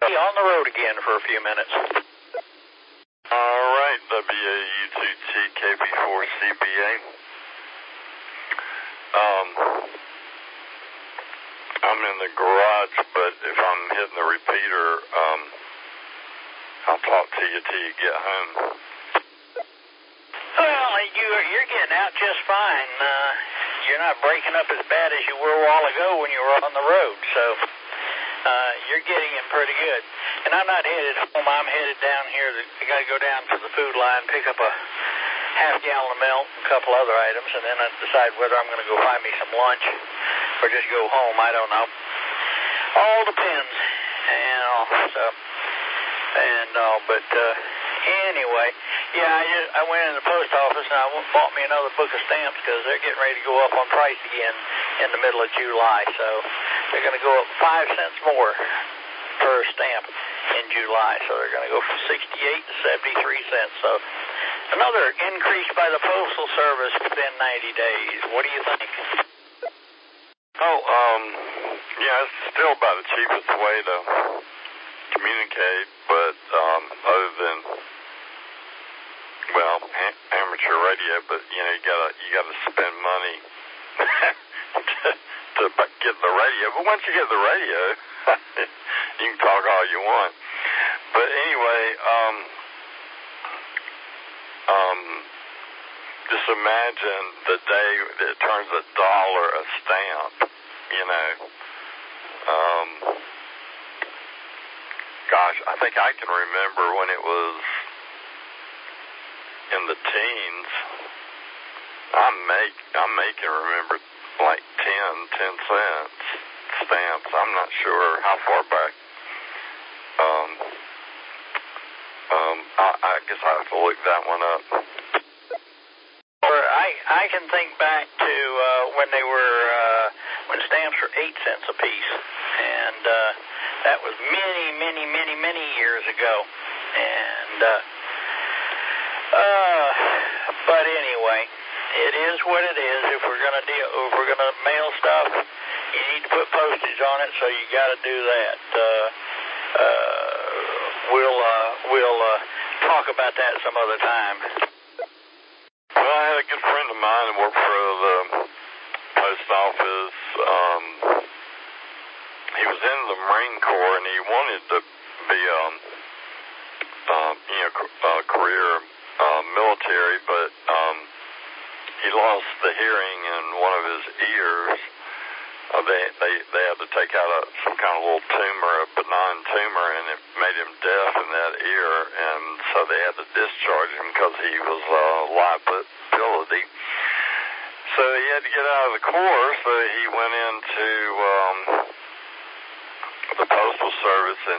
on the road again for a few minutes. All right, WAU2T KB4CBA. I'm in the garage, but if I'm hitting the repeater, I'll talk to you till you get home. Well, you're getting out just fine. You're not breaking up as bad as you were a while ago when you were on the road, so you're getting in pretty good. And I'm not headed home. I'm headed down here. I got to go down to the food line, pick up a half-gallon of milk and a couple other items, and then I decide whether I'm going to go buy me some lunch or just go home. I don't know. All depends. But anyway, yeah, I went in the post office and I bought me another book of stamps because they're getting ready to go up on price again in the middle of July. So they're going to go up 5 cents more per stamp in July. So they're going to go from 68 to 73 cents. So another increase by the Postal Service within 90 days. What do you think? Yeah, it's still about the cheapest way to communicate, but other than, well, amateur radio, but you gotta spend money to get the radio. But once you get the radio, you can talk all you want. But anyway, just imagine the day that it turns $1 a stamp, Gosh, I think I can remember when it was in the teens. I can remember like 10 cents stamps. I'm not sure how far back. I guess I have to look that one up. Or I can think back to when they were when stamps were 8 cents a piece, and that was many years ago. And but anyway, it is what it is. If we're gonna mail stuff, you need to put postage on it, so you got to do that. We'll talk about that some other time. Well, I had a good friend of mine that worked for the post office. He was in the Marine Corps, and he wanted to be career military, but he lost the hearing in one of his ears. They had to take out some kind of little tumor, a benign tumor, and it made him deaf in that ear, and so they had to discharge him because he was liability. So he had to get out of the Corps, so he went into the Postal Service, and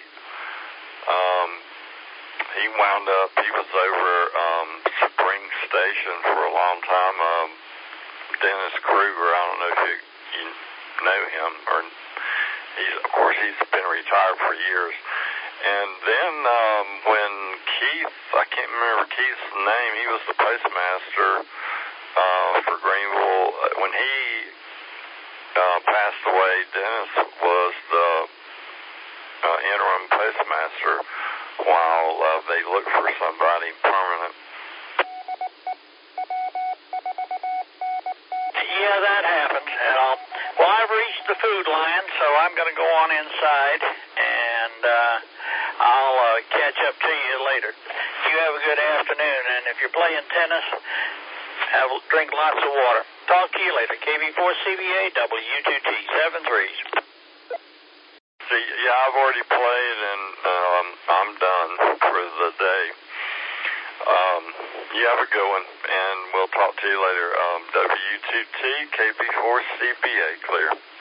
he wound up, he was over Spring Station for a long time. Dennis Kruger, I don't know if you know him, or he's been retired for years. And then when Keith, I can't remember Keith's name, he was the postmaster for Greenville. When he passed away, Dennis was the interim postmaster while they looked for somebody permanent. Yeah, that happens. Well, I've reached the food line, so I'm going to go on inside, and I'll catch up to you later. You have a good afternoon, and if you're playing tennis, drink lots of water. Talk to you later. KB4CBA, W2T, 7-3. See, yeah, I've already played, and I'm done for the day. You have a good one, and we'll talk to you later. W2T, KB4CBA, clear.